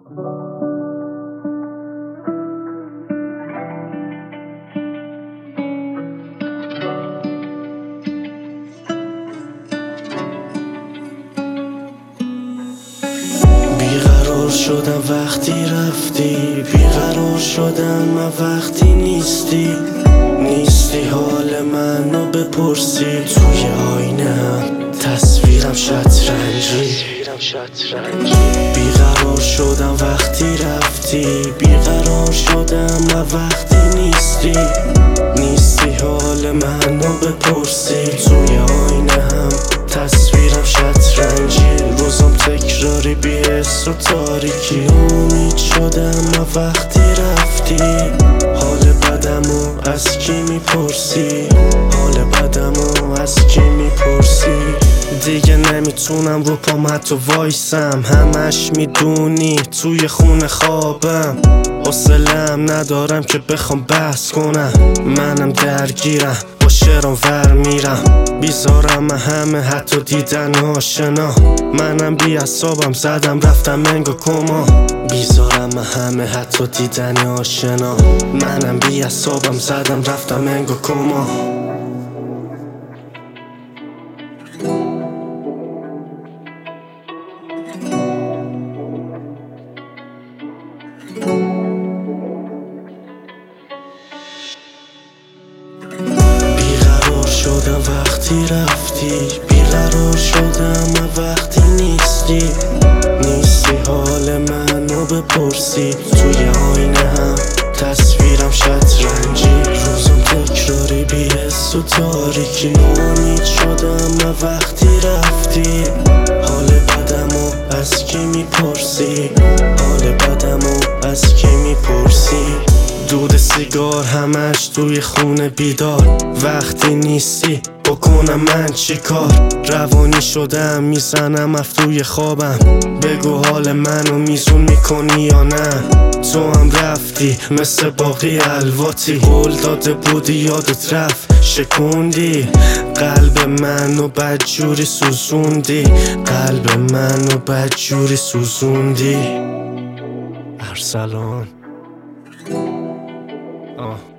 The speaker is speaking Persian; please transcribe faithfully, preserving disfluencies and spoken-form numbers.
بیقرار شدم وقتی رفتی، بیقرار شدم من وقتی نیستی. نیستی حال منو بپرسی، توی آینه تصویرم شطرنجی. بیقرار شدم وقتی رفتی، بیقرار شدم من وقتی نیستی. نیستی حال منو بپرسی، توی آینه هم تصویرم شطرنجی. روزم تکراری بی حس و تاریکی، امید شدم من وقتی رفتی. حال بدمو از کی میپرسی، حال بدمو از کی میپرسی. دیگه نمیتونم رو پام حتی وایسم، همش میدونی توی خونه خوابم. حوصله‌ام ندارم که بخوام بحث کنم، منم درگیرم با شعرام ور میرم. بیزارم همه حتی دیدن آشنا، منم بی اعصابم زدم رفتم انگا کما. بیزارم همه حتی دیدن آشنا، منم بی اعصابم زدم رفتم انگا کما. بیقرار شدم وقتی رفتی، بیقرار شدم من وقتی نیستی. نیستی حال منو بپرسی، توی آینه هم تصویرم شطرنجی. روزم تکراری بی حس و تاریکی، امید شدم من وقتی رفتی. حال بدمو از کی میپرسی، حال بدمو از کی میپرسی. دود سیگار همش توی خونه بیدار، وقتی نیستی بکنم من چی کار. روانی شدم میزنم اف توی خوابم، بگو حال منو میزون میکنی یا نه. تو هم رفتی مثل باقی الواتی، قول داده بودی یادت رفت شکوندی. قلب منو بدجوری سوزوندی، قلب منو بدجوری سوزوندی. ارسلان آه